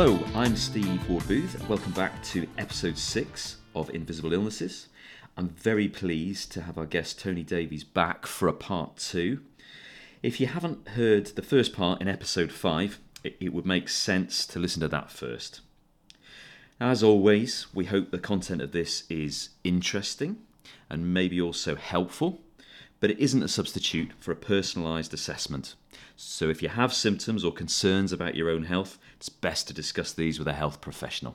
Hello, I'm Steve Ward-Booth. Welcome back to episode 6 of Invisible Illnesses. I'm very pleased to have our guest Tony Davies back for a part 2. If you haven't heard the first part in episode 5, it would make sense to listen to that first. As always, we hope the content of this is interesting and maybe also helpful, but it isn't a substitute for a personalised assessment. So if you have symptoms or concerns about your own health, it's best to discuss these with a health professional.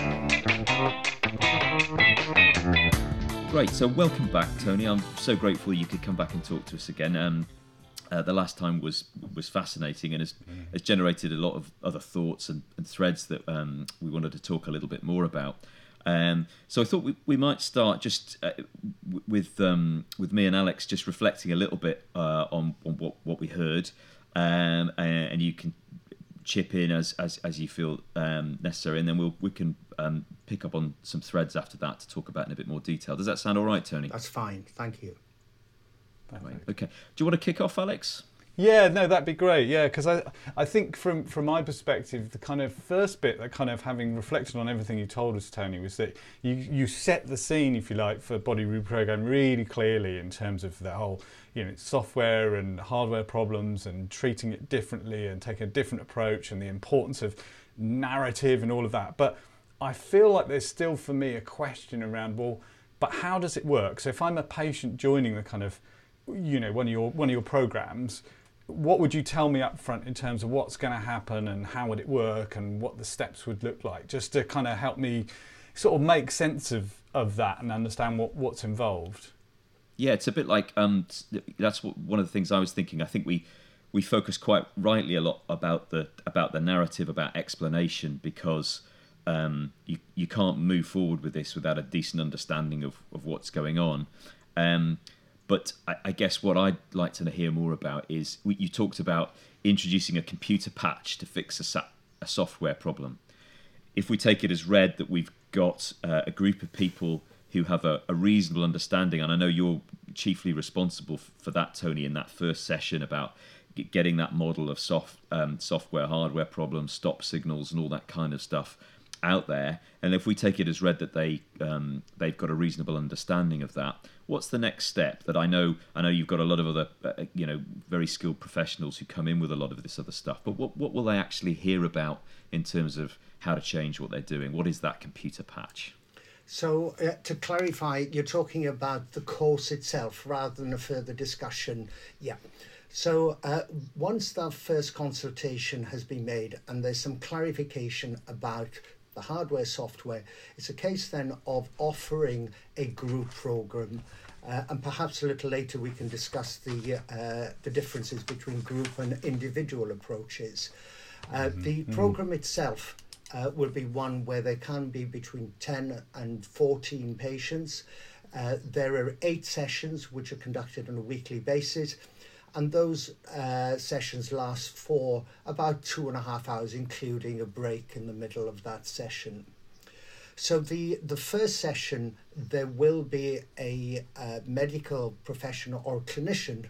Great, so welcome back, Tony. I'm so grateful you could come back and talk to us again. The last time was fascinating and has generated a lot of other thoughts and threads that we wanted to talk a little bit more about. So I thought we might start just with me and Alex just reflecting a little bit on what we heard, and you can chip in as you feel necessary, and then we can pick up on some threads after that to talk about in a bit more detail. Does that sound all right, Tony? That's fine, thank you. Okay. Do you want to kick off, Alex? Yeah, no, that'd be great. Yeah, because I think from my perspective, the kind of first bit, that kind of having reflected on everything you told us, Tony, was that you set the scene, if you like, for Body Reprogram really clearly in terms of the whole, software and hardware problems and treating it differently and taking a different approach and the importance of narrative and all of that. But I feel like there's still for me a question around, well, but how does it work? So if I'm a patient joining the kind of one of your programs, what would you tell me up front in terms of what's going to happen and how would it work and what the steps would look like, just to kind of help me sort of make sense of that and understand what's involved? Yeah, it's a bit like that's one of the things I was thinking. I think we focus quite rightly a lot about the narrative, about explanation, because you can't move forward with this without a decent understanding of what's going on. But I guess what I'd like to hear more about is, you talked about introducing a computer patch to fix a software problem. If we take it as read that we've got a group of people who have a reasonable understanding, and I know you're chiefly responsible for that, Tony, in that first session about getting that model of software, hardware problems, stop signals and all that kind of stuff out there, and if we take it as read that they've got a reasonable understanding of that, what's the next step? That I know you've got a lot of other very skilled professionals who come in with a lot of this other stuff, but what will they actually hear about in terms of how to change what they're doing? What is that computer patch? So to clarify, you're talking about the course itself rather than a further discussion. Yeah. So once that first consultation has been made and there's some clarification about the hardware, software, it's a case then of offering a group program, and perhaps a little later we can discuss the differences between group and individual approaches. The program itself will be one where there can be between 10 and 14 patients. There are 8 sessions which are conducted on a weekly basis, and those sessions last for about 2.5 hours, including a break in the middle of that session. So the first session, there will be a medical professional or clinician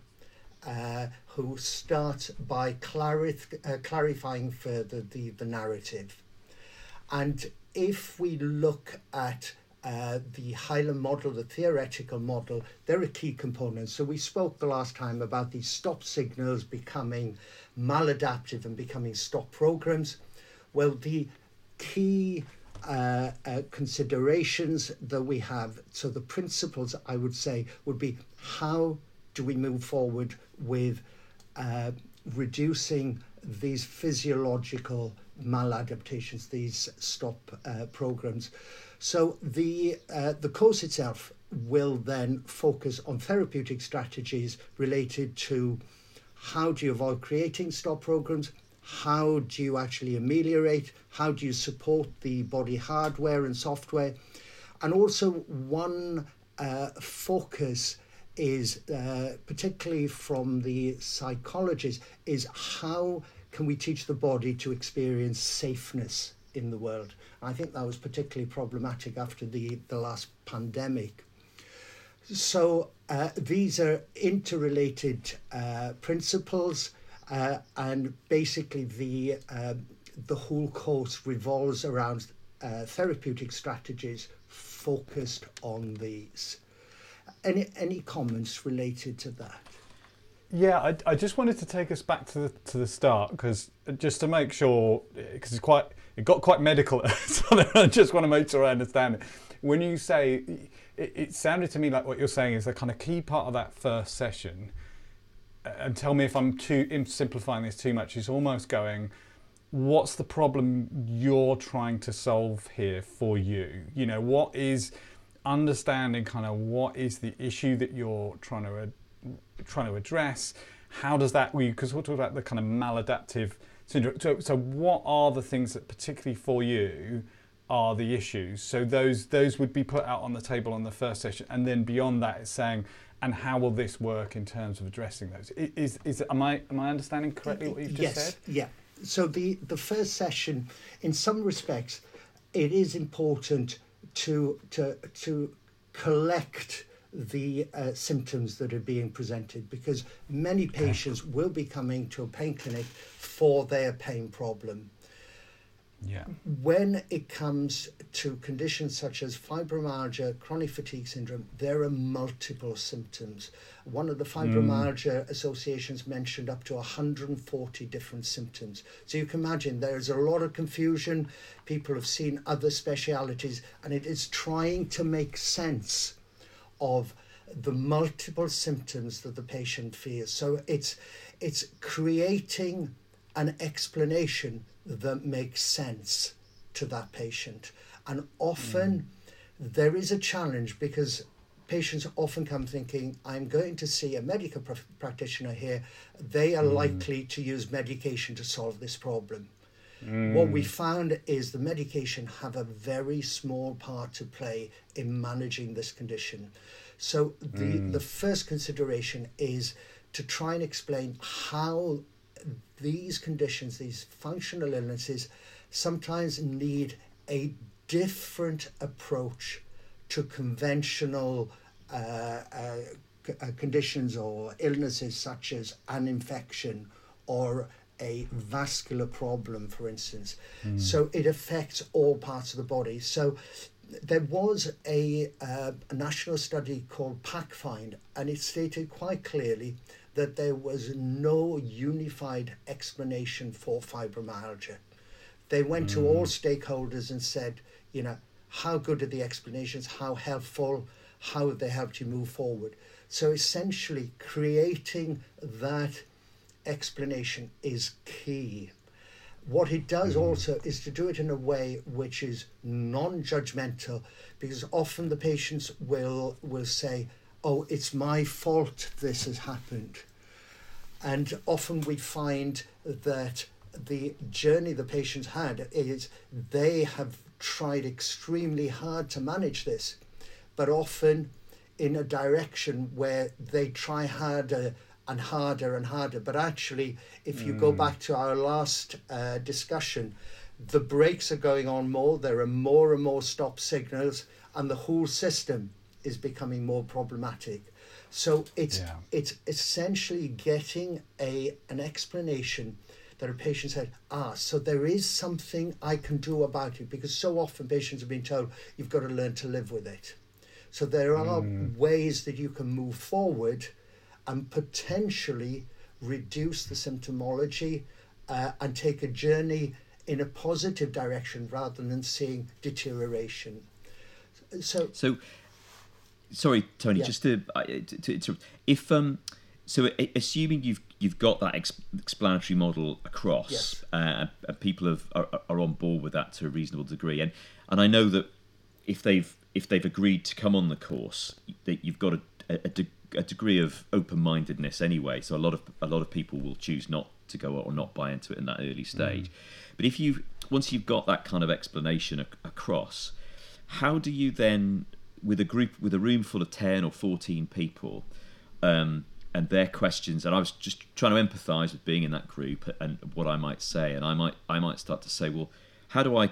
who starts by clarifying further the narrative. And if we look at the Hyland model, the theoretical model, there are key components. So we spoke the last time about these stop signals becoming maladaptive and becoming stop programs. Well, the key considerations that we have, so the principles, I would say, would be how do we move forward with reducing these physiological maladaptations, these stop programs. So the course itself will then focus on therapeutic strategies related to how do you avoid creating stop programs, how do you actually ameliorate, how do you support the body hardware and software, and also one focus is particularly from the psychologists is how can we teach the body to experience safeness in the world. I think that was particularly problematic after the last pandemic. So these are interrelated principles, and basically the the whole course revolves around therapeutic strategies focused on these. Any comments related to that? Yeah, I just wanted to take us back to the start, because just to make sure, because it got quite medical, so I just want to make sure I understand it. When you say, it sounded to me like what you're saying is the kind of key part of that first session, and tell me if I'm simplifying this too much, is almost going, what's the problem you're trying to solve here for you? You know, what is understanding kind of what is the issue that you're trying to address? How does that, because we'll talk about the kind of maladaptive syndrome. So what are the things that particularly for you are the issues? So those would be put out on the table on the first session, and then beyond that it's saying, and how will this work in terms of addressing those? Am I understanding correctly what you've just said? Yes, yeah. So the first session, in some respects, it is important to collect the symptoms that are being presented, because many patients will be coming to a pain clinic for their pain problem. Yeah. When it comes to conditions such as fibromyalgia, chronic fatigue syndrome, there are multiple symptoms. One of the fibromyalgia associations mentioned up to 140 different symptoms. So you can imagine there's a lot of confusion. People have seen other specialities, and it is trying to make sense of the multiple symptoms that the patient feels. So it's creating an explanation that makes sense to that patient. And often there is a challenge, because patients often come thinking, I'm going to see a medical practitioner here. They are likely to use medication to solve this problem. What we found is the medication have a very small part to play in managing this condition. So the first consideration is to try and explain how these conditions, these functional illnesses, sometimes need a different approach to conventional conditions or illnesses, such as an infection or a vascular problem, for instance. So it affects all parts of the body. So there was a national study called PACFIND, and it stated quite clearly that there was no unified explanation for fibromyalgia. They went to all stakeholders and said, you know, how good are the explanations, how helpful, how have they helped you move forward? So essentially creating that explanation is key. What it does also is to do it in a way which is non-judgmental, because often the patients will say, oh, it's my fault this has happened. And often we find that the journey the patients had is they have tried extremely hard to manage this, but often in a direction where they try harder and harder and harder. But actually, if you go back to our last discussion, the brakes are going on more, there are more and more stop signals, and the whole system is becoming more problematic. So it's essentially getting an explanation that a patient said, so there is something I can do about it, because so often patients have been told, you've got to learn to live with it. So there are ways that you can move forward and potentially reduce the symptomology and take a journey in a positive direction rather than seeing deterioration. So sorry, Tony, just to if so assuming you've got that explanatory model across, yes, and people are on board with that to a reasonable degree, and I know that if they've agreed to come on the course, that you've got a degree of open-mindedness anyway. So a lot of people will choose not to go or not buy into it in that early stage. But once you've got that kind of explanation across, how do you then, with a room full of 10 or 14 people, and their questions, and I was just trying to empathise with being in that group and what I might say, and I might start to say, well, how do I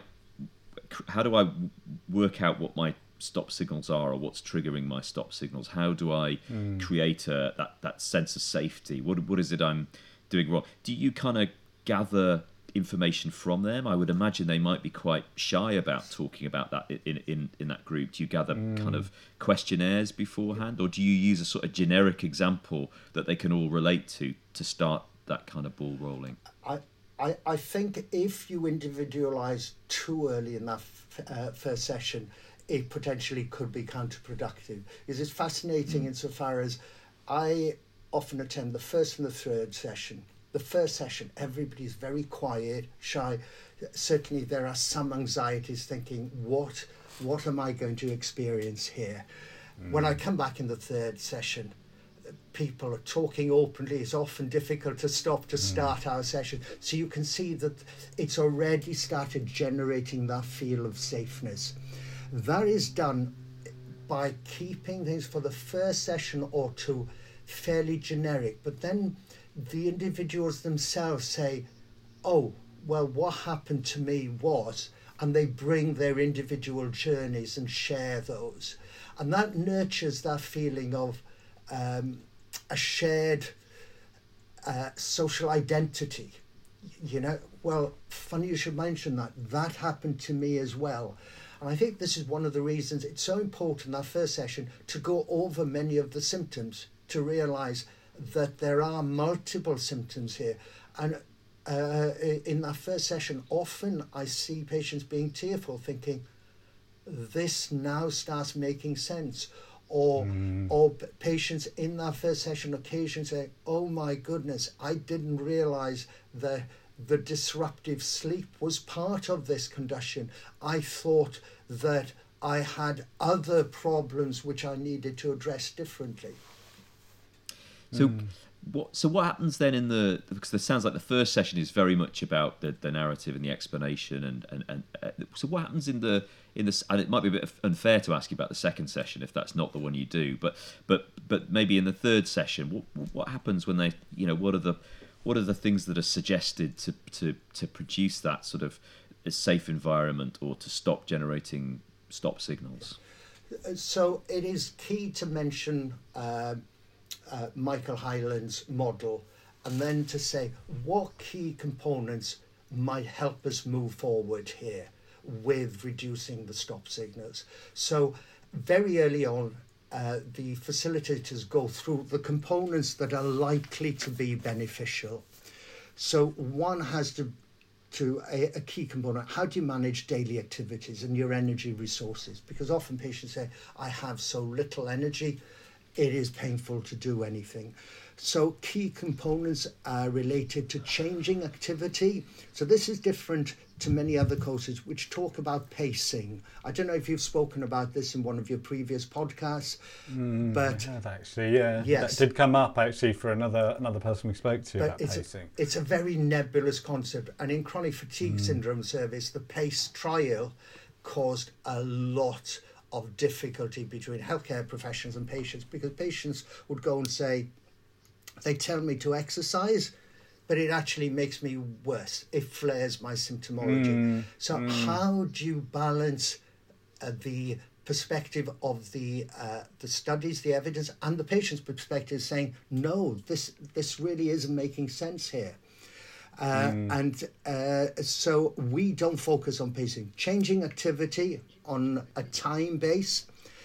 work out what my stop signals are, or what's triggering my stop signals? How do I create that sense of safety? What is it I'm doing wrong? Do you kind of gather information from them? I would imagine they might be quite shy about talking about that in that group. Do you gather kind of questionnaires beforehand, or do you use a sort of generic example that they can all relate to start that kind of ball rolling? I think if you individualise too early in that first session, it potentially could be counterproductive. It's fascinating insofar as I often attend the first and the third session. The first session, everybody's very quiet, shy. Certainly there are some anxieties thinking, what am I going to experience here? When I come back in the third session, people are talking openly. It's often difficult to stop to start our session. So you can see that it's already started generating that feel of safeness. That is done by keeping things for the first session or two fairly generic, but then the individuals themselves say, oh, well, what happened to me was, and they bring their individual journeys and share those. And that nurtures that feeling of a shared social identity. Well, funny you should mention that. That happened to me as well. And I think this is one of the reasons it's so important, that first session, to go over many of the symptoms, to realise that there are multiple symptoms here. And in that first session, often I see patients being tearful, thinking, this now starts making sense. Or patients in that first session occasionally say, oh my goodness, I didn't realise that the disruptive sleep was part of this condition. I thought that I had other problems which I needed to address differently. So what happens then because it sounds like the first session is very much about the narrative and the explanation and so what happens in the and it might be a bit unfair to ask you about the second session if that's not the one you do, but maybe in the third session, what happens when they, what are the things that are suggested to produce that sort of a safe environment or to stop generating stop signals? So it is key to mention Michael Hyland's model, and then to say what key components might help us move forward here with reducing the stop signals. So very early on, the facilitators go through the components that are likely to be beneficial. So one has to a key component, how do you manage daily activities and your energy resources? Because often patients say, I have so little energy, it is painful to do anything. So key components are related to changing activity. So this is different to many other courses which talk about pacing. I don't know if you've spoken about this in one of your previous podcasts, but I have actually, yeah. Yes. That did come up actually for another person we spoke to about pacing. pacing. It's a very nebulous concept, and in chronic fatigue syndrome service, the PACE trial caused a lot of difficulty between healthcare professionals and patients, because patients would go and say, they tell me to exercise, but it actually makes me worse. It flares my symptomology. So how do you balance the perspective of the studies, the evidence, and the patient's perspective saying, no, this really isn't making sense here. And so we don't focus on pacing. Changing activity on a time base,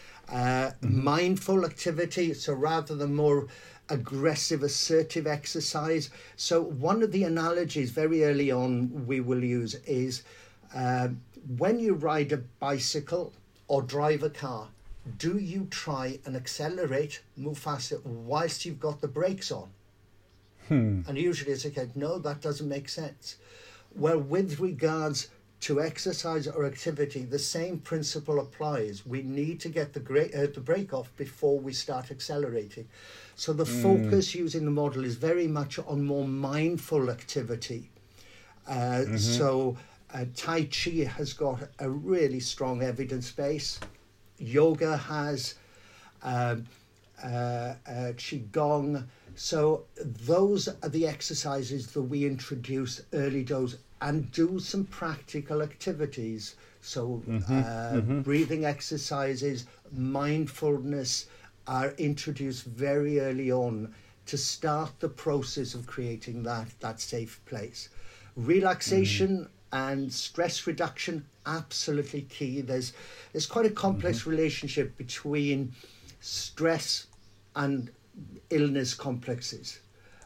mindful activity, so rather than more aggressive, assertive exercise. So one of the analogies very early on we will use is when you ride a bicycle or drive a car, do you try and accelerate, move faster whilst you've got the brakes on? And usually it's okay, no, that doesn't make sense. Well, with regards to exercise or activity, the same principle applies. We need to get the brake off before we start accelerating. So the focus using the model is very much on more mindful activity. So Tai Chi has got a really strong evidence base. Yoga has, Qigong. So those are the exercises that we introduce early doors and do some practical activities. So breathing exercises, mindfulness are introduced very early on to start the process of creating that safe place. Relaxation and stress reduction, absolutely key. There's quite a complex relationship between stress and illness complexes.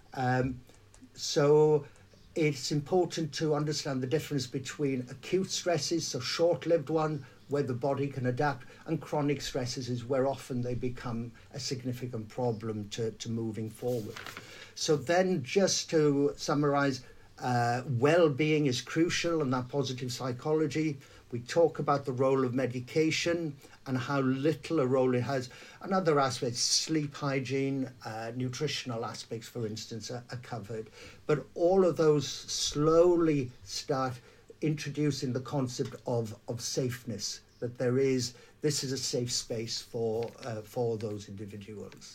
So it's important to understand the difference between acute stresses, so short-lived one, where the body can adapt, and chronic stresses is where often they become a significant problem to moving forward. So then, just to summarize, well-being is crucial, and that positive psychology. We talk about the role of medication and how little a role it has. And other aspects, sleep hygiene, nutritional aspects, for instance, are covered. But all of those slowly start introducing the concept of safeness, that this is a safe space for those individuals.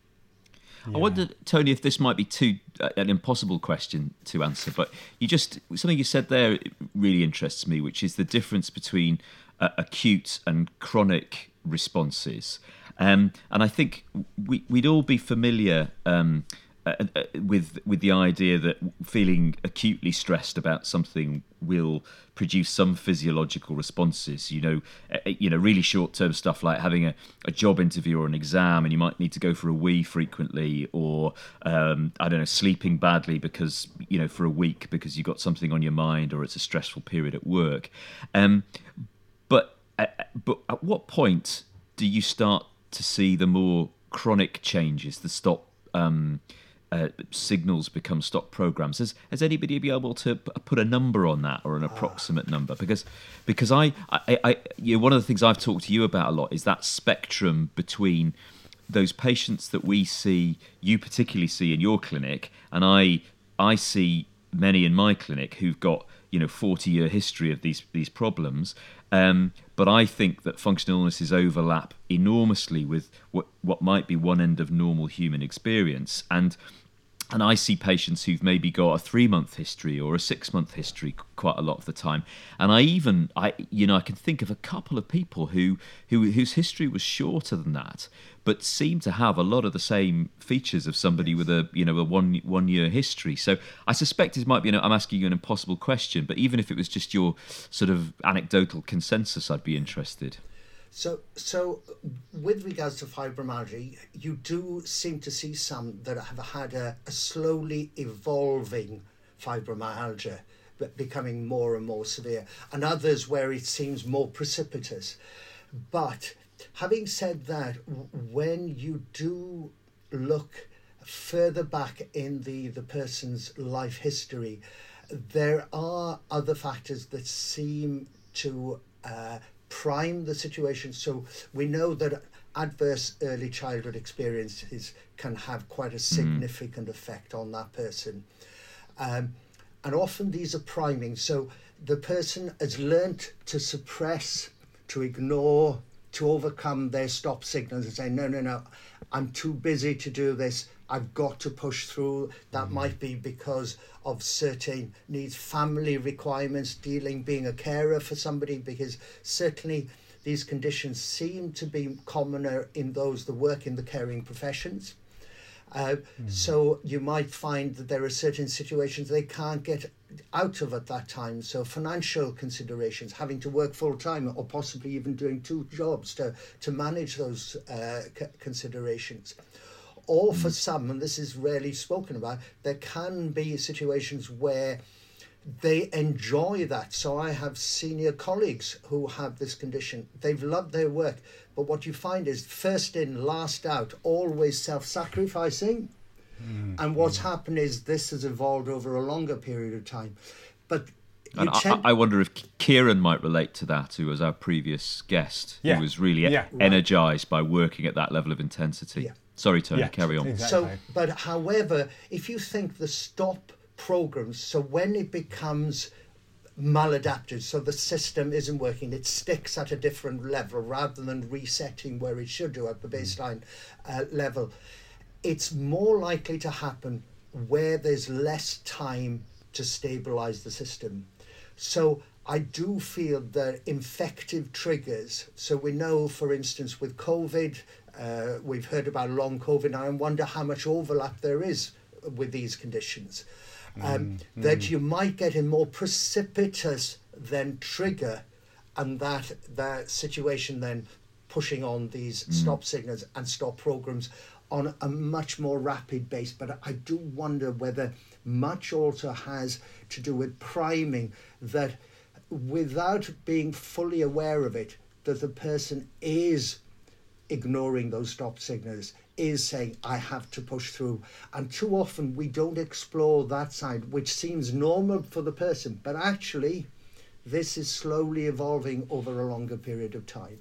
I wonder, Tony, if this might be an impossible question to answer, but something you said there really interests me, which is the difference between acute and chronic responses. And I think we'd all be familiar with the idea that feeling acutely stressed about something will produce some physiological responses. Really short-term stuff like having a job interview or an exam, and you might need to go for a wee frequently, or sleeping badly because for a week because you've got something on your mind, or it's a stressful period at work. But at what point do you start to see the more chronic changes, the stop signals become stop programs? Has anybody been able to put a number on that, or an approximate number? Because I one of the things I've talked to you about a lot is that spectrum between those patients that you particularly see in your clinic, and I see many in my clinic who've got 40-year history of these problems. But I think that functional illnesses overlap enormously with what might be one end of normal human experience. And I see patients who've maybe got a 3-month history or a 6-month history quite a lot of the time. And I can think of a couple of people whose history was shorter than that, but seem to have a lot of the same features of somebody with a 1-year history. So I suspect it might be, I'm asking you an impossible question, but even if it was just your sort of anecdotal consensus, I'd be interested. So with regards to fibromyalgia, you do seem to see some that have had a slowly evolving fibromyalgia, but becoming more and more severe, and others where it seems more precipitous. But having said that, when you do look further back in the person's life history, there are other factors that seem to prime the situation. So we know that adverse early childhood experiences can have quite a significant effect on that person. And often these are priming. So the person has learnt to suppress, to ignore, to overcome their stop signals and say, no, I'm too busy to do this. I've got to push through. That might be because of certain needs, family requirements, being a carer for somebody, because certainly these conditions seem to be commoner in those that work in the caring professions. So you might find that there are certain situations they can't get out of at that time. So financial considerations, having to work full time, or possibly even doing 2 jobs to manage those considerations. Or for some, and this is rarely spoken about, there can be situations where they enjoy that. So I have senior colleagues who have this condition. They've loved their work, but what you find is first in, last out, always self-sacrificing. And what's happened is this has evolved over a longer period of time. But I wonder if Kieran might relate to that, who was our previous guest, who was really energised by working at that level of intensity. Sorry, Tony, carry on. Exactly. So, but however, if you think the stop programs, so when it becomes maladapted, so the system isn't working, it sticks at a different level rather than resetting where it should do at the baseline level, it's more likely to happen where there's less time to stabilize the system. So I do feel that infective triggers, so we know, for instance, with COVID, we've heard about long COVID, and I wonder how much overlap there is with these conditions. that you might get a more precipitous then trigger, and that situation then pushing on these stop signals and stop programs on a much more rapid base. But I do wonder whether much also has to do with priming, that without being fully aware of it, that the person is ignoring those stop signals, is saying, I have to push through. And too often we don't explore that side, which seems normal for the person, but actually this is slowly evolving over a longer period of time.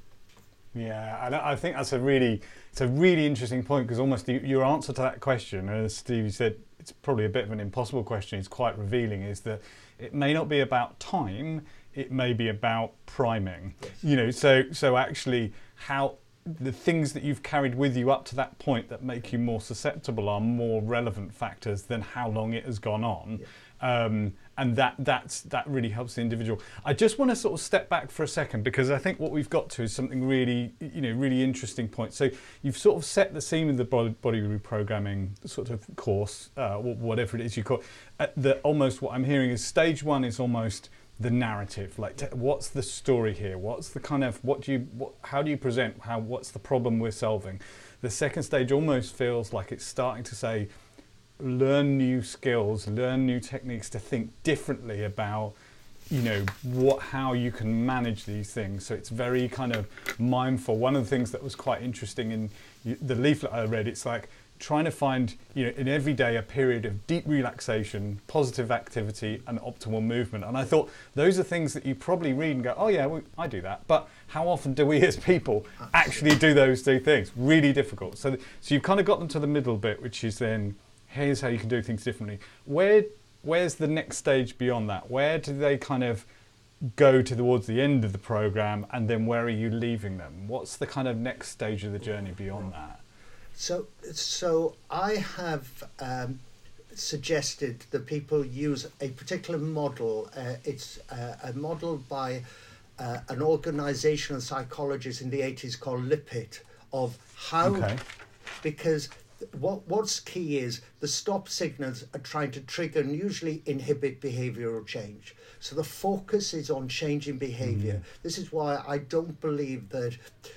Yeah, and I think it's a really interesting point, because almost your answer to that question, as Stevie said, it's probably a bit of an impossible question, it's quite revealing, is that it may not be about time, it may be about priming. Yes. You know, so actually how the things that you've carried with you up to that point that make you more susceptible are more relevant factors than how long it has gone on. Yeah. And that really helps the individual. I just want to sort of step back for a second, because I think what we've got to is something really, really interesting point. So you've sort of set the scene with the body reprogramming sort of course, whatever it is you call it. Almost what I'm hearing is stage one is almost the narrative, like what's the story here? What's the kind of, how do you present, what's the problem we're solving? The second stage almost feels like it's starting to say, learn new skills, learn new techniques to think differently about, how you can manage these things. So it's very kind of mindful. One of the things that was quite interesting in the leaflet I read, it's like trying to find, in every day a period of deep relaxation, positive activity and optimal movement. And I thought those are things that you probably read and go, oh yeah, I do that. But how often do we as people actually do those two things? Really difficult. So you've kind of got them to the middle bit, which is then, here's how you can do things differently. Where's the next stage beyond that? Where do they kind of go towards the end of the program, and then where are you leaving them? What's the kind of next stage of the journey beyond that? So I have suggested that people use a particular model. It's a model by an organizational psychologist in the 80s called Lippitt, of how, because what's key is the stop signals are trying to trigger and usually inhibit behavioral change. So the focus is on changing behavior. This is why I don't believe that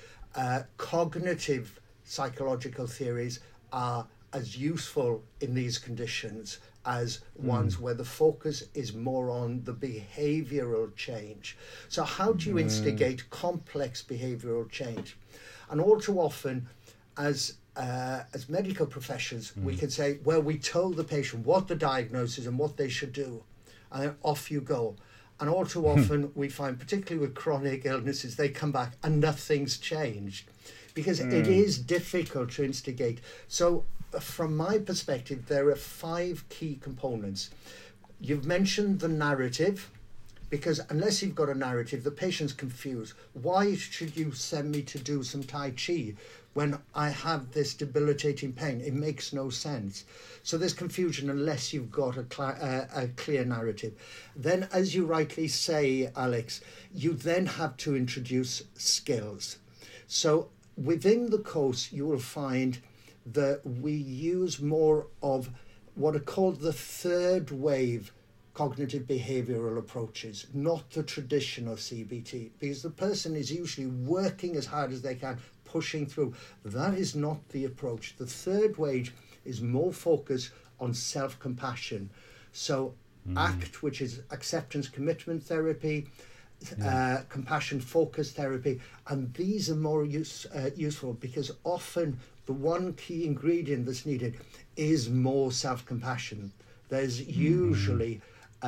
cognitive psychological theories are as useful in these conditions as ones where the focus is more on the behavioral change. So how do you instigate complex behavioral change? And all too often, as medical professions, we can say, well, we told the patient what the diagnosis and what they should do, and then off you go. And all too often we find, particularly with chronic illnesses, they come back and nothing's changed, because it is difficult to instigate. So from my perspective, there are 5 key components. You've mentioned the narrative, because unless you've got a narrative, the patient's confused. Why should you send me to do some Tai Chi when I have this debilitating pain? It makes no sense. So there's confusion unless you've got a clear narrative. Then, as you rightly say, Alex, you then have to introduce skills. So within the course, you will find that we use more of what are called the third wave cognitive behavioral approaches, not the traditional CBT, because the person is usually working as hard as they can, pushing through. That is not the approach. The third wave is more focused on self-compassion. So ACT, which is acceptance commitment therapy, compassion focus therapy, and these are more useful, because often the one key ingredient that's needed is more self-compassion. There's usually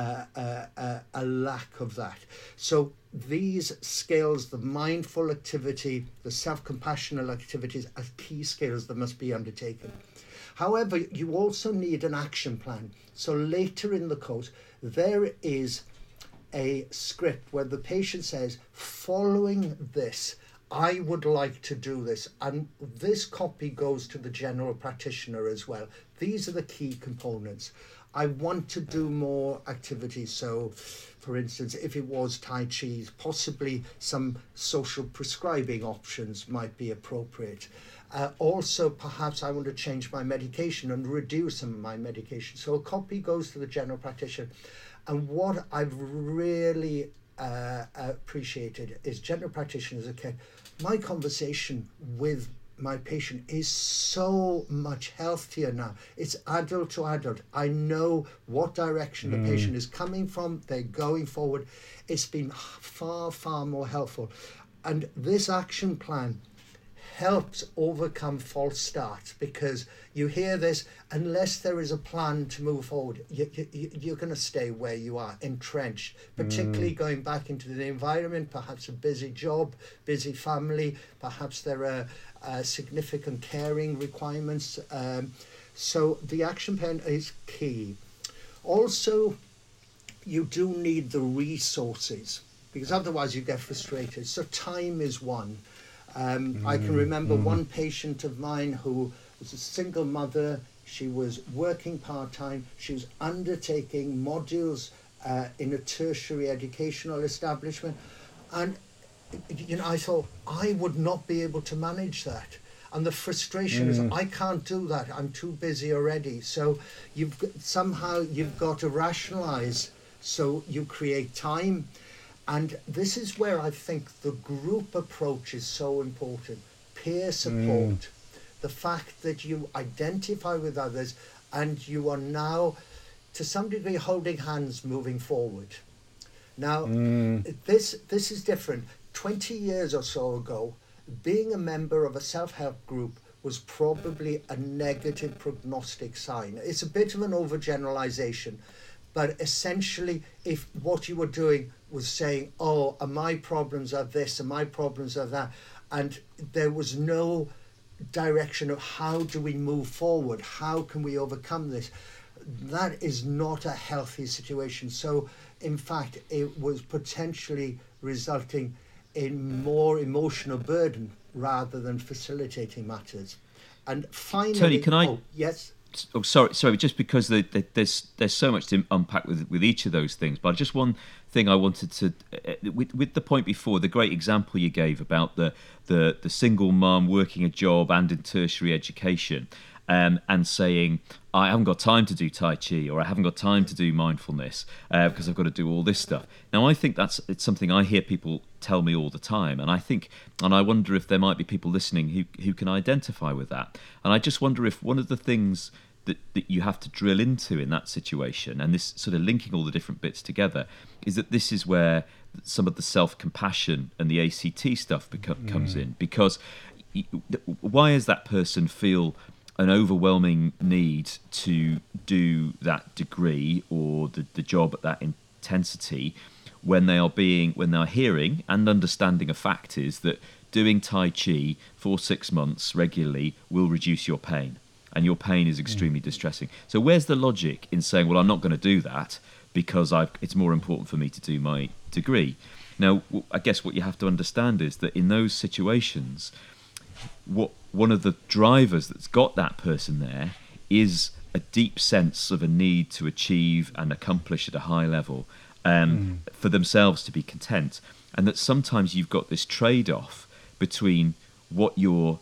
a lack of that. So these skills, the mindful activity, the self-compassionate activities, are key skills that must be undertaken. However, you also need an action plan. So later in the course, there is a script where the patient says, following this, I would like to do this. And this copy goes to the general practitioner as well. These are the key components. I want to do more activities. So, for instance, if it was Tai Chi, possibly some social prescribing options might be appropriate. Also, perhaps I want to change my medication and reduce some of my medication. So a copy goes to the general practitioner. And what I've really appreciated is general practitioners, okay, my conversation with my patient is so much healthier now. It's adult to adult. I know what direction the patient is coming from. They're going forward. It's been far, far more helpful. And this action plan helps overcome false starts, because you hear this, unless there is a plan to move forward, you're going to stay where you are, entrenched, particularly going back into the environment, perhaps a busy job, busy family, perhaps there are significant caring requirements. So the action plan is key. Also, you do need the resources, because otherwise you get frustrated. So time is one. I can remember one patient of mine who was a single mother. She was working part-time. She was undertaking modules in a tertiary educational establishment. And, I thought, I would not be able to manage that. And the frustration is, I can't do that. I'm too busy already. So you've got to rationalize. So you create time. And this is where I think the group approach is so important. Peer support, the fact that you identify with others and you are now, to some degree, holding hands moving forward. Now, this is different. 20 years or so ago, being a member of a self-help group was probably a negative prognostic sign. It's a bit of an overgeneralization. But essentially, if what you were doing was saying, oh, and my problems are this and my problems are that, and there was no direction of how do we move forward, how can we overcome this, that is not a healthy situation. So, in fact, it was potentially resulting in more emotional burden rather than facilitating matters. And finally... Tony, can I... Oh, yes? Oh, sorry. Just because there's so much to unpack with each of those things, but just one thing I wanted to, with the point before, the great example you gave about the single mum working a job and in tertiary education, and saying, I haven't got time to do Tai Chi, or I haven't got time to do mindfulness because I've got to do all this stuff. Now, I think it's something I hear people tell me all the time, and I wonder if there might be people listening who can identify with that. And I just wonder if one of the things that you have to drill into in that situation, and this sort of linking all the different bits together, is that this is where some of the self-compassion and the ACT stuff comes in. Because why does that person feel an overwhelming need to do that degree or the job at that intensity when they are hearing and understanding a fact is that doing Tai Chi for 6 months regularly will reduce your pain, and your pain is extremely distressing. So where's the logic in saying, well, I'm not going to do that because it's more important for me to do my degree? Now, I guess what you have to understand is that in those situations, one of the drivers that's got that person there is a deep sense of a need to achieve and accomplish at a high level for themselves to be content. And that sometimes you've got this trade-off between what your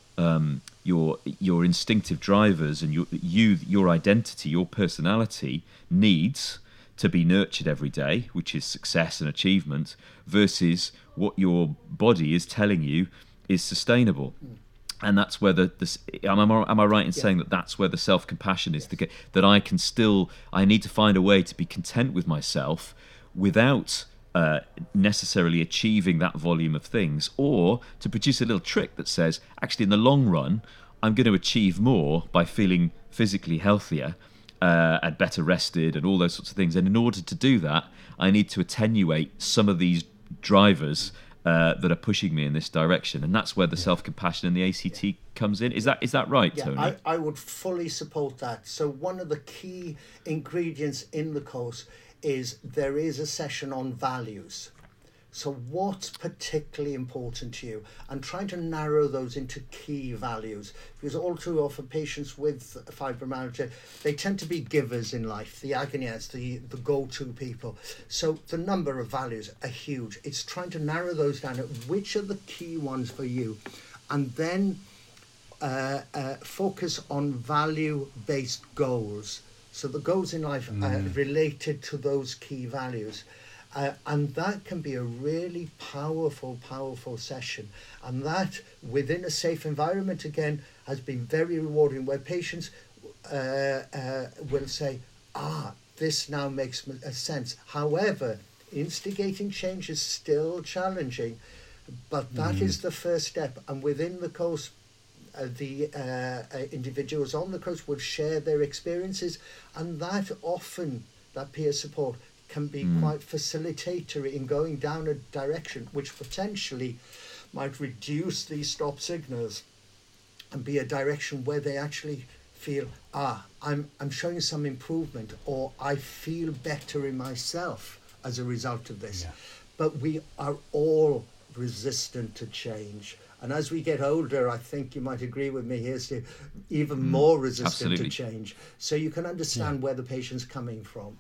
instinctive drivers and your identity, your personality needs to be nurtured every day, which is success and achievement, versus what your body is telling you is sustainable. And that's where am I right in saying that that's where the self-compassion is? Yes. That I need to find a way to be content with myself without necessarily achieving that volume of things, or to produce a little trick that says, actually, in the long run, I'm going to achieve more by feeling physically healthier and better rested and all those sorts of things. And in order to do that, I need to attenuate some of these drivers that are pushing me in this direction, and that's where the self-compassion and the ACT comes in. Is that right, Tony? I would fully support that. So one of the key ingredients in the course is there is a session on values. So what's particularly important to you, and trying to narrow those into key values, because all too often patients with fibromyalgia, they tend to be givers in life, the agonists, the go-to people. So the number of values are huge. It's trying to narrow those down at which are the key ones for you, and then focus on value-based goals. So the goals in life are related to those key values. And that can be a really powerful session. And that, within a safe environment, again, has been very rewarding, where patients will say, this now makes sense. However, instigating change is still challenging, but that is the first step. And within the course, the individuals on the course will share their experiences, and that often, that peer support, can be quite facilitatory in going down a direction which potentially might reduce these stop signals and be a direction where they actually feel, I'm showing some improvement, or I feel better in myself as a result of this. But we are all resistant to change. And as we get older, I think you might agree with me here, Steve, even more resistant to change. So you can understand where the patient's coming from.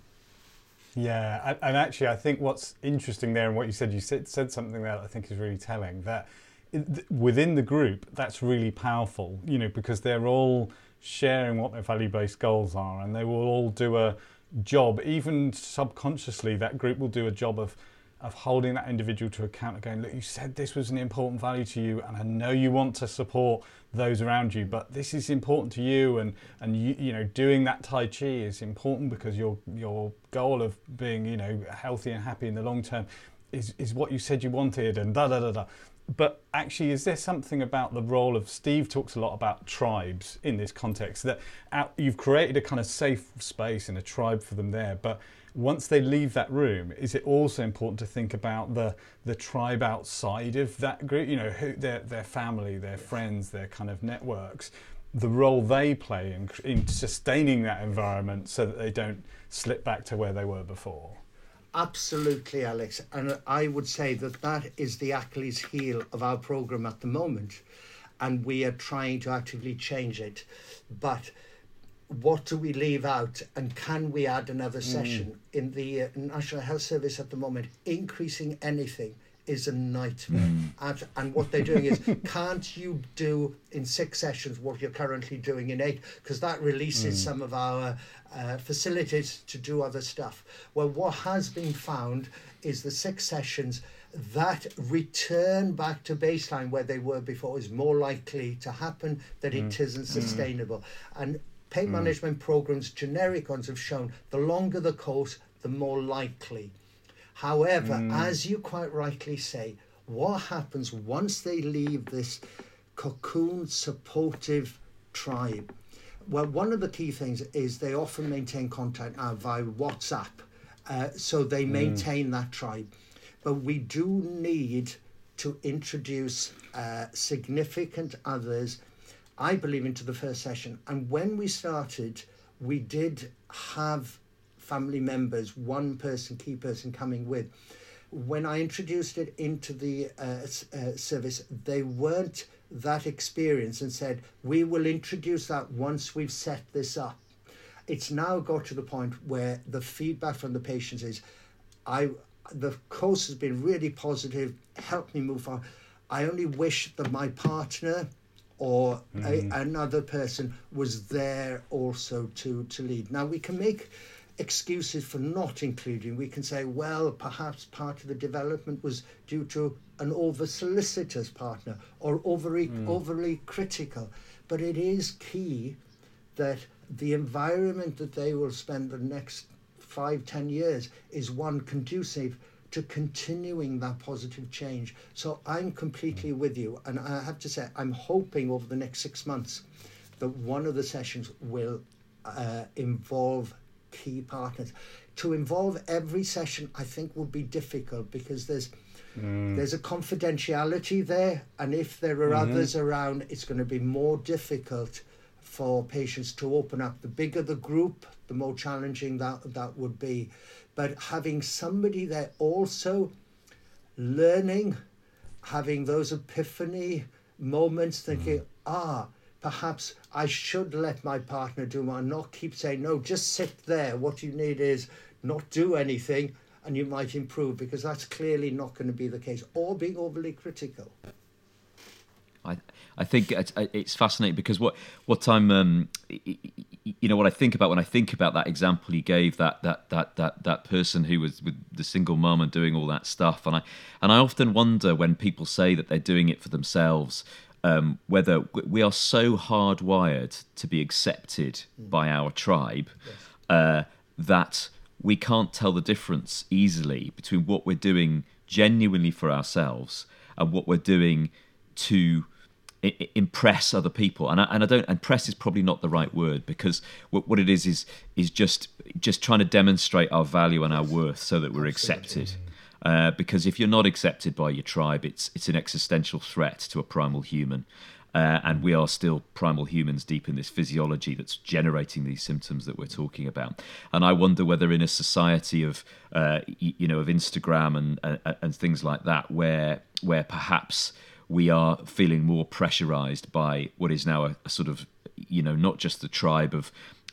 Yeah, and actually I think what's interesting there, and what you said something that I think is really telling, that within the group, that's really powerful, because they're all sharing what their value-based goals are, and they will all do a job, even subconsciously, that group will do a job of holding that individual to account, again, look, you said this was an important value to you, and I know you want to support those around you, but this is important to you, and you doing that Tai Chi is important because your goal of being healthy and happy in the long term is what you said you wanted, and da da da da. But actually, is there something about the role of, Steve talks a lot about tribes in this context, that you've created a kind of safe space and a tribe for them there, but once they leave that room, is it also important to think about the tribe outside of that group, who their family, their friends, their kind of networks, the role they play in sustaining that environment so that they don't slip back to where they were before? Absolutely, Alex. And I would say that is the Achilles heel of our programme at the moment. And we are trying to actively change it. But what do we leave out, and can we add another session? In the National Health Service at the moment, increasing anything is a nightmare. And what they're doing is, can't you do in 6 sessions what you're currently doing in 8? Because that releases some of our facilities to do other stuff. Well, what has been found is the 6 sessions that return back to baseline where they were before is more likely to happen, that it isn't sustainable. And pain management programs, generic ones, have shown the longer the course, the more likely. However, as you quite rightly say, what happens once they leave this cocoon supportive tribe? Well, one of the key things is they often maintain contact via WhatsApp, so they maintain that tribe. But we do need to introduce significant others, I believe, into the first session. And when we started, we did have family members, one person, key person coming with. When I introduced it into the service, they weren't that experienced and said, we will introduce that once we've set this up. It's now got to the point where the feedback from the patients is, the course has been really positive, helped me move on. I only wish that my partner or another person was there also to lead. Now, we can make excuses for not including. We can say, well, perhaps part of the development was due to an over-solicitous partner or overly critical. But it is key that the environment that they will spend the next 5-10 years is one conducive to continuing that positive change. So I'm completely with you. And I have to say, I'm hoping over the next 6 months that one of the sessions will involve key partners. To involve every session, I think, will be difficult because there's a confidentiality there, and if there are others around, it's going to be more difficult for patients to open up. The bigger the group, the more challenging that would be. But having somebody there also learning, having those epiphany moments, thinking, perhaps I should let my partner do more, and not keep saying, no, just sit there. What you need is not do anything, and you might improve, because that's clearly not going to be the case, or being overly critical. I think it's fascinating, because what I'm what I think about when I think about that example you gave, that person who was with the single mum and doing all that stuff, and I often wonder, when people say that they're doing it for themselves, whether we are so hardwired to be accepted by our tribe, that we can't tell the difference easily between what we're doing genuinely for ourselves and what we're doing to impress other people. And I don't, impress is probably not the right word, because what it is just trying to demonstrate our value and our worth so that we're accepted. Because if you're not accepted by your tribe, it's an existential threat to a primal human. And we are still primal humans deep in this physiology that's generating these symptoms that we're talking about. And I wonder whether in a society of Instagram and things like that, where perhaps we are feeling more pressurized by what is now a sort of, not just the tribe of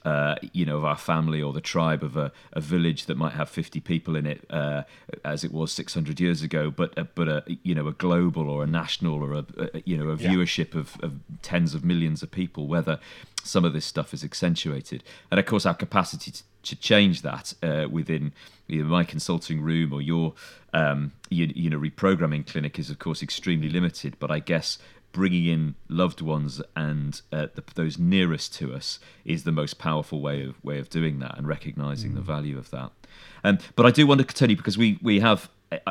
of our family, or the tribe of a village that might have 50 people in it, as it was 600 years ago, but a global or a national or a viewership of tens of millions of people, whether some of this stuff is accentuated. And of course, our capacity to change that within either my consulting room or your reprogramming clinic is of course extremely limited. But I guess bringing in loved ones and those nearest to us is the most powerful way of doing that, and recognizing the value of that. But I do wonder, Tony, because we have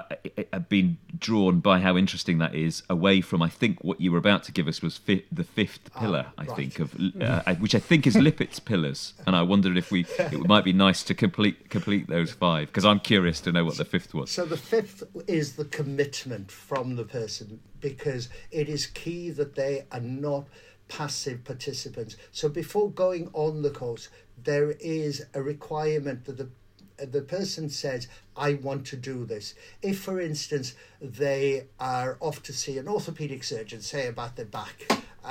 been drawn by how interesting that is, away from, I think what you were about to give us was the fifth pillar, think, of which I think is Lippett's pillars, and I wondered if it might be nice to complete those five, because I'm curious to know what the fifth was. So the fifth is the commitment from the person, because it is key that they are not passive participants. So before going on the course, there is a requirement that the person says, I want to do this. If, for instance, they are off to see an orthopedic surgeon, say about their back,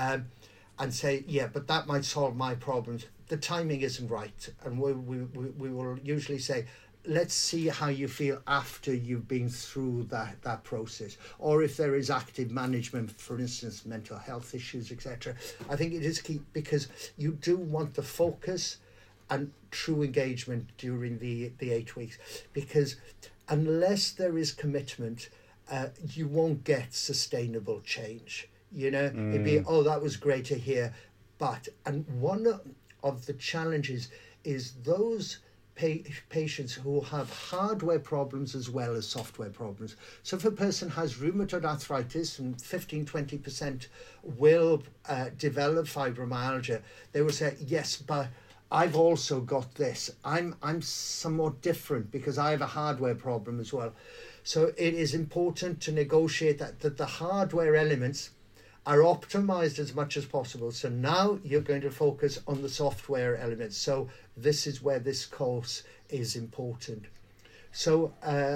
and say, yeah, but that might solve my problems, the timing isn't right. And we will usually say, let's see how you feel after you've been through that process. Or if there is active management, for instance, mental health issues, etc. I think it is key, because you do want the focus and true engagement during the 8 weeks, because unless there is commitment, you won't get sustainable change. It'd be, that was great to hear, and one of the challenges is those patients who have hardware problems as well as software problems. So if a person has rheumatoid arthritis, and 15-20% will develop fibromyalgia, they will say, yes, but I've also got this. I'm somewhat different because I have a hardware problem as well. So it is important to negotiate that the hardware elements are optimized as much as possible. So now you're going to focus on the software elements. So this is where this course is important. So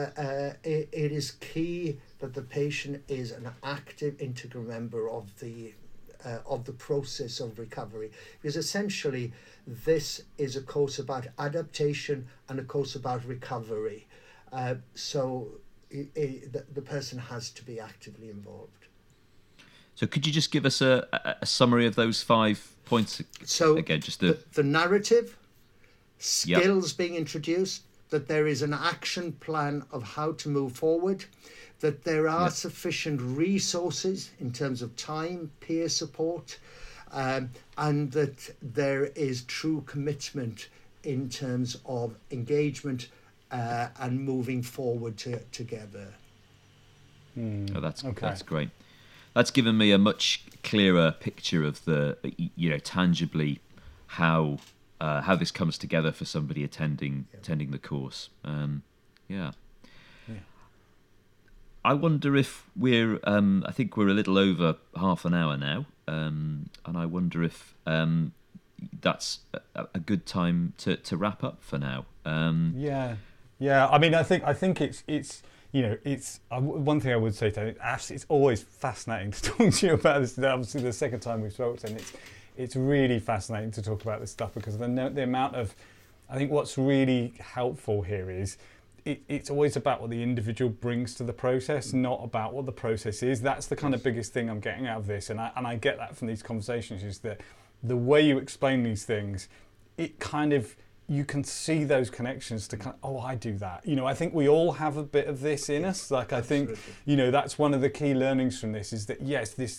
it is key that the patient is an active, integral member of the process of recovery, because essentially this is a course about adaptation and a course about recovery. So the person has to be actively involved. So could you just give us a summary of those 5 points? So again, just the narrative, skills being introduced, that there is an action plan of how to move forward, that there are sufficient resources in terms of time, peer support, and that there is true commitment in terms of engagement and moving forward together. Oh, that's great. That's given me a much clearer picture of the, tangibly how this comes together for somebody attending the course. I wonder if we're, I think we're a little over half an hour now, and I wonder if that's a good time to wrap up for now. Yeah. I mean, I think it's you know, it's one thing I would say to you, Ash, it's always fascinating to talk to you about this. Obviously, the second time we've spoken, and it's really fascinating to talk about this stuff because the amount of, I think what's really helpful here is it's always about what the individual brings to the process, not about what the process is. That's the kind of biggest thing I'm getting out of this, and I get that from these conversations, is that the way you explain these things, it kind of, you can see those connections to kind of, oh, I do that. You know, I think we all have a bit of this in us. Like, I think, you know, that's one of the key learnings from this, is that yes, this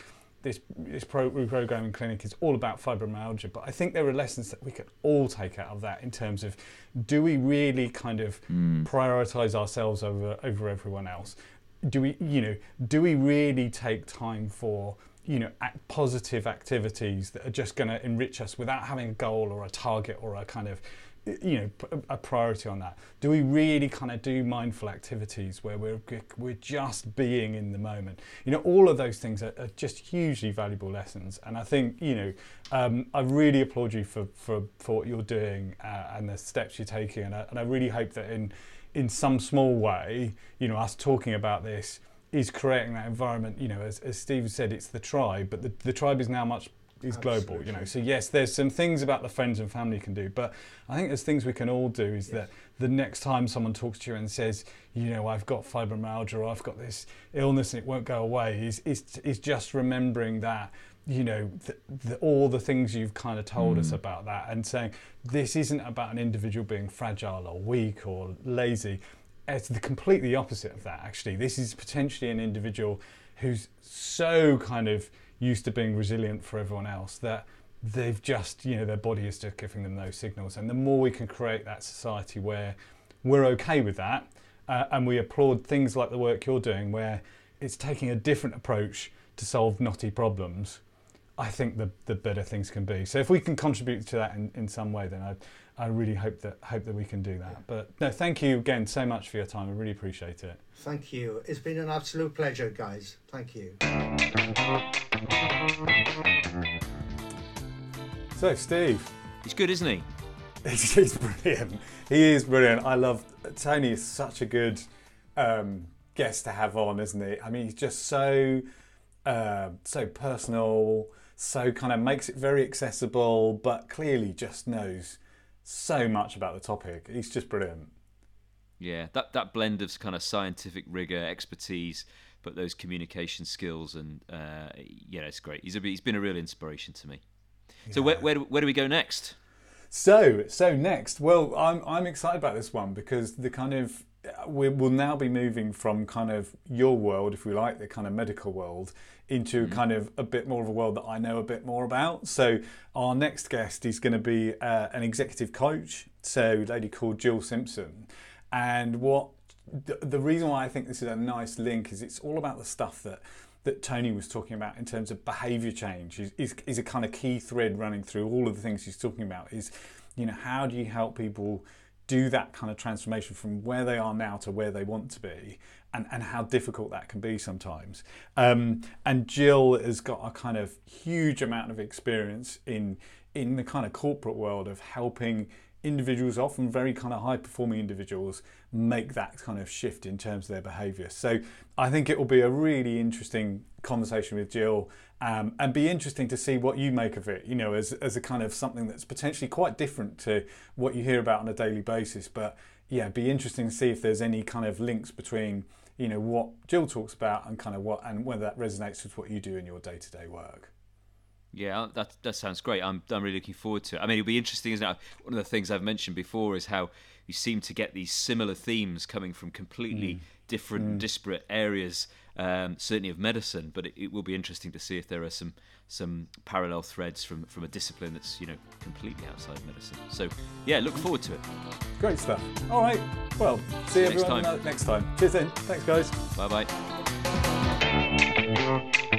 reprogramming clinic is all about fibromyalgia, but I think there are lessons that we can all take out of that in terms of, do we really kind of prioritize ourselves over everyone else? Do we really take time for, you know, positive activities that are just going to enrich us without having a goal or a target or a kind of, you know, a priority on that? Do we really kind of do mindful activities where we're just being in the moment? You know, all of those things are just hugely valuable lessons. And I think, you know, I really applaud you for what you're doing and the steps you're taking. And I really hope that in some small way, you know, us talking about this is creating that environment. You know, as Steve said, it's the tribe, but the tribe is now global, you know. So yes, there's some things about the friends and family can do, but I think there's things we can all do, is that the next time someone talks to you and says, you know, I've got fibromyalgia or I've got this illness and it won't go away, is just remembering that, you know, all the things you've kind of told us about that, and saying this isn't about an individual being fragile or weak or lazy. It's completely opposite of that, actually. This is potentially an individual who's so kind of used to being resilient for everyone else that they've just, you know, their body is just giving them those signals. And the more we can create that society where we're okay with that, and we applaud things like the work you're doing, where it's taking a different approach to solve knotty problems, I think the better things can be. So if we can contribute to that in some way, then I really hope that we can do that. Yeah. But no, thank you again so much for your time. I really appreciate it. Thank you. It's been an absolute pleasure, guys. Thank you. So, Steve. He's good, isn't he? He's brilliant. He is brilliant. I love Tony. Is such a good guest to have on, isn't he? I mean, he's just so personal, so kind of makes it very accessible, but clearly just knows so much about the topic. He's just brilliant. Yeah, that blend of kind of scientific rigor, expertise, but those communication skills, and it's great. He's been a real inspiration to me. Yeah. So where do we go next? So next, well, I'm excited about this one, because the kind of we'll now be moving from kind of your world, if we like, the kind of medical world, into kind of a bit more of a world that I know a bit more about. So our next guest is going to be an executive coach, so a lady called Jill Simpson. And what the reason why I think this is a nice link is it's all about the stuff that Tony was talking about in terms of behaviour change is a kind of key thread running through all of the things he's talking about. Is, you know, how do you help people do that kind of transformation from where they are now to where they want to be, and how difficult that can be sometimes. And Jill has got a kind of huge amount of experience in the kind of corporate world of helping individuals, often very kind of high performing individuals, make that kind of shift in terms of their behaviour. So I think it will be a really interesting conversation with Jill, and be interesting to see what you make of it, you know, as a kind of something that's potentially quite different to what you hear about on a daily basis. But yeah, be interesting to see if there's any kind of links between, you know, what Jill talks about and kind of whether that resonates with what you do in your day-to-day work. Yeah, that sounds great. I'm really looking forward to it. I mean, it'll be interesting, isn't it? One of the things I've mentioned before is how you seem to get these similar themes coming from completely different, disparate areas, certainly of medicine. But it will be interesting to see if there are some parallel threads from a discipline that's, you know, completely outside medicine. So yeah, look forward to it. Great stuff. All right. Well, see everyone next time. Cheers then. Thanks, guys. Bye bye.